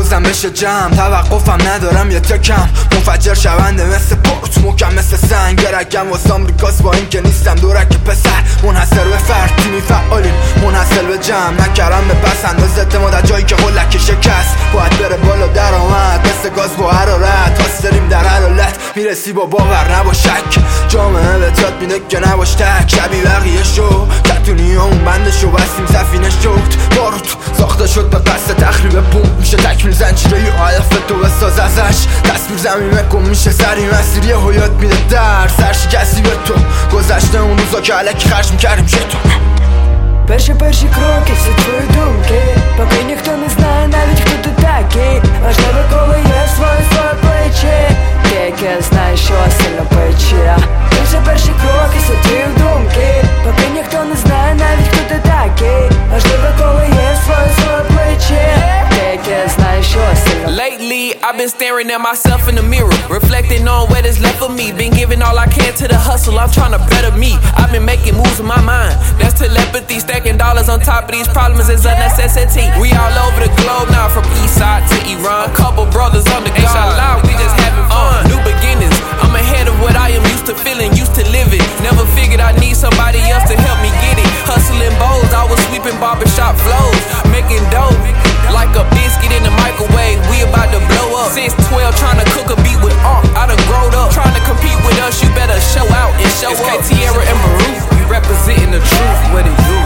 مغزم بشه جمع، توقفم ندارم یه تکم، منفجر شونده مثل پروت، محکم مثل سنگ. گرگم واسه آمریکاست با این که نیستم دورک پسر، منحصر به فرد تیمی فعالیم منحصر به جمع. نکردم به پس انداز اعتماد از جایی که هلک شکست، باید بره بالا درآمد مثل گاز با حرارت. هاستریم در هر حالت میرسی با باور نباش شک، جامعه بهت یاد میده که نباش تک. شبیه بقیه شو کتونی اون بندشو بستیم سفینه شد، باروت ساخته شد به قصد تخریب بوم. میشه تکمیل زنجیره یا هدف تو بساز ازش، تصویر زمین کن میشه سری مسیر یه هویت میده در سرشکستی به تو. گذشته اون روزا که علکی خرج میکردیم شیطون. Перші кроки, всі твої думки, поки ніхто не знає навіть хто ти такий. Важливо, коли є своє плече, ти яке знаєш, що сильно пече. Перші кроки, всі твої думки, поки ніхто не знає навіть хто ти такий. Важливо, коли є своє плече, ти яке знаєш, що сильно. Lately, I've been staring at myself in the mirror, reflecting on what is left of me. Been giving all I can to the hustle, I'm trying to better me. I've been making moves in my mind, that's telepathy. Stacking dollars on top of these problems is a necessity. We all over the globe now, from east side to Iran. A couple brothers on the inshallah, we just having fun. New beginnings, I'm ahead of what I am used to feeling, used to living. Never figured I'd need somebody else to help me get it. Hustling bowls, I was sweeping barbershop flows, making dough like a biscuit in the microwave. We about to blow up. Since 12, trying to cook a beat with art. I done growed up, trying to compete with us. You better show out and show up. It's K-Tierra and Baruch, we representing the truth. What it do?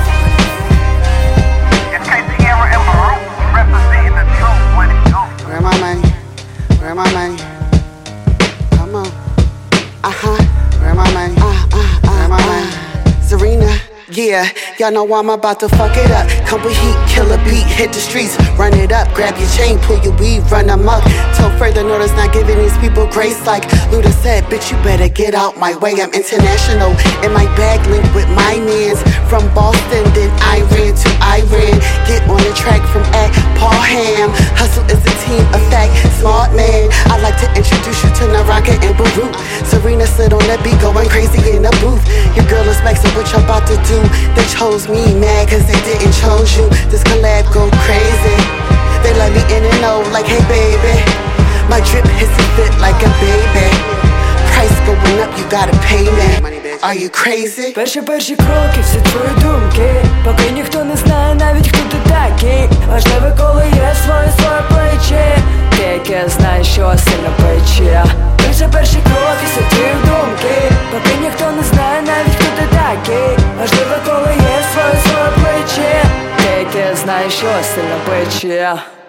It's K-Tierra and Baruch, we representing the truth. What it do? Where my money? Where my money? Come on. Where my money? Where my money? Serena. Yeah, y'all know I'm about to fuck it up. Come with heat, kill a beat, hit the streets, run it up, grab your chain, pull your weave, run amok. Till further notice, not giving these people grace. Like Luda said, bitch, you better get out my way. I'm international, in my bag linked with my mans. From Boston, then I ran to Iran. Get on the track from at Paul Ham. Hustle is a team effect, smart man. I'd like to introduce you to Naraka and Baruch. Serena slid on that beat, going crazy in the booth. Your girl is maxing what you about to do. They chose me, mad cause they didn't chose you. This collab go crazy. They let me in and out like, hey baby. My drip hits a fit like a baby. Price going up, you gotta pay me. Are you crazy? Перші кроки, всі твої думки, поки ніхто не знає навіть хто ти такий. Важливо, коли є своє плече, ти яке знаєш, що сильно пече. Перші кроки, всі твої думки, поки ніхто не знає навіть хто ти такий. Важливо, коли є своє плече, ти яке знаєш, що сильно пече.